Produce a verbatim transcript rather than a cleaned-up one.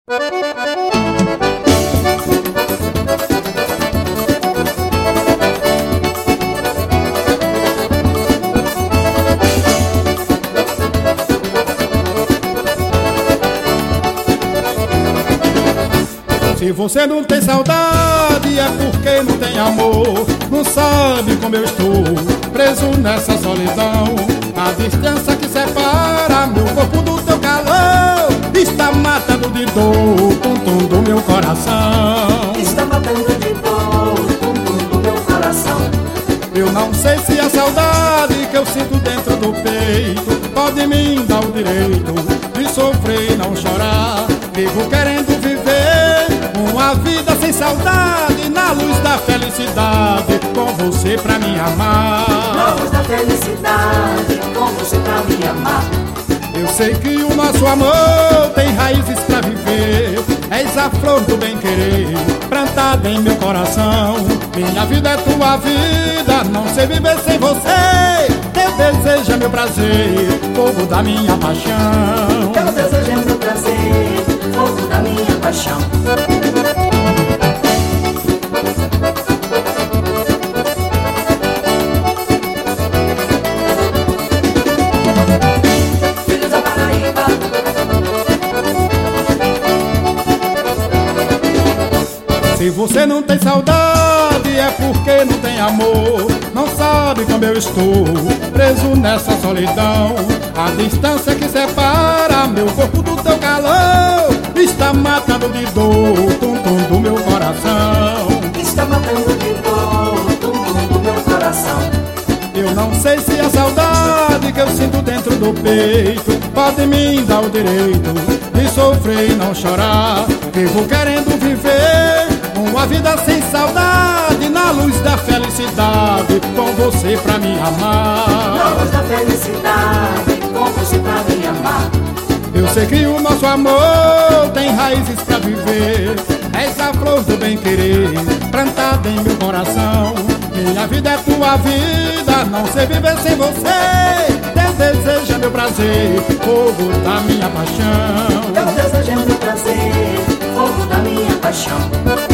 Se você não tem saudade é porque não tem amor. Não sabe como eu estou preso nessa solidão. A distância que separa meu corpo do teu calor está matando de dor tum tum do meu coração. Está matando de dor tum tum do meu coração. Eu não sei se a saudade que eu sinto dentro do peito pode me dar o direito de sofrer e não chorar. Vivo querendo viver uma vida sem saudade, na luz da felicidade, com você pra me amar. Na luz da felicidade, com você pra me amar. Eu sei que o nosso amor tem raízes pra viver. És a flor do bem-querer, plantada em meu coração. Minha vida é tua vida, não sei viver sem você. Teu desejo é meu prazer, fogo da minha paixão. Teu desejo é meu prazer, fogo da minha paixão. Filhos da Paraíba. Se você não tem saudade é porque não tem amor. Não sabe como eu estou preso nessa solidão. A distância que separa meu corpo do teu calor está matando de dor tum tum do meu coração. Está matando de dor tum tum do meu coração. Eu não sei se a saudade que eu sinto dentro do peito pode me dar o direito de sofrer e não chorar. Vivo querendo viver uma vida sem saudade, na luz da felicidade, com você pra me amar. Na luz da felicidade, com você pra me amar. Eu sei que o nosso amor tem raízes pra viver. És a flor do bem-querer, plantada em meu coração. Minha vida é tua vida, não sei viver sem você. Teu desejo é meu prazer, fogo da minha paixão. Teu desejo é meu prazer, fogo da minha paixão.